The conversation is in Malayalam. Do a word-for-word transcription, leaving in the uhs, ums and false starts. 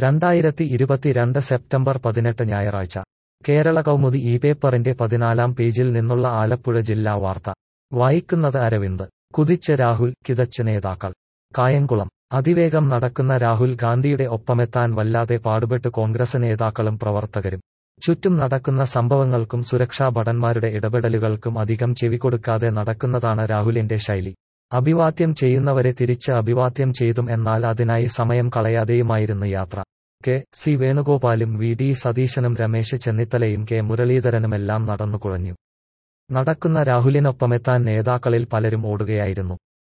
രണ്ടായിരത്തി ഇരുപത്തിരണ്ട് സെപ്റ്റംബർ പതിനെട്ട് ഞായറാഴ്ച കേരള കൗമുദി ഈ പേപ്പറിന്റെ പതിനാലാം പേജിൽ നിന്നുള്ള ആലപ്പുഴ ജില്ലാ വാർത്ത വായിക്കുന്നത് അരവിന്ദ്. കുതിച്ച് രാഹുൽ, കിതച്ച് നേതാക്കൾ. കായംകുളം. അതിവേഗം നടക്കുന്ന രാഹുൽ ഗാന്ധിയുടെ ഒപ്പമെത്താൻ വല്ലാതെ പാടുപെട്ട് കോൺഗ്രസ് നേതാക്കളും പ്രവർത്തകരും. ചുറ്റും നടക്കുന്ന സംഭവങ്ങൾക്കും സുരക്ഷാ ഭടന്മാരുടെ ഇടപെടലുകൾക്കും അധികം ചെവികൊടുക്കാതെ നടക്കുന്നതാണ് രാഹുലിന്റെ ശൈലി. അഭിവാദ്യം ചെയ്യുന്നവരെ തിരിച്ച് അഭിവാദ്യം ചെയ്തും എന്നാൽ അതിനായി സമയം കളയാതെയുമായിരുന്നു യാത്ര. കെ സി വേണുഗോപാലും വി ഡി സതീശനും രമേശ് ചെന്നിത്തലയും കെ മുരളീധരനുമെല്ലാം നടന്നുകുഴഞ്ഞു. നടക്കുന്ന രാഹുലിനൊപ്പമെത്താൻ നേതാക്കളിൽ പലരും ഓടുകയായിരുന്നു.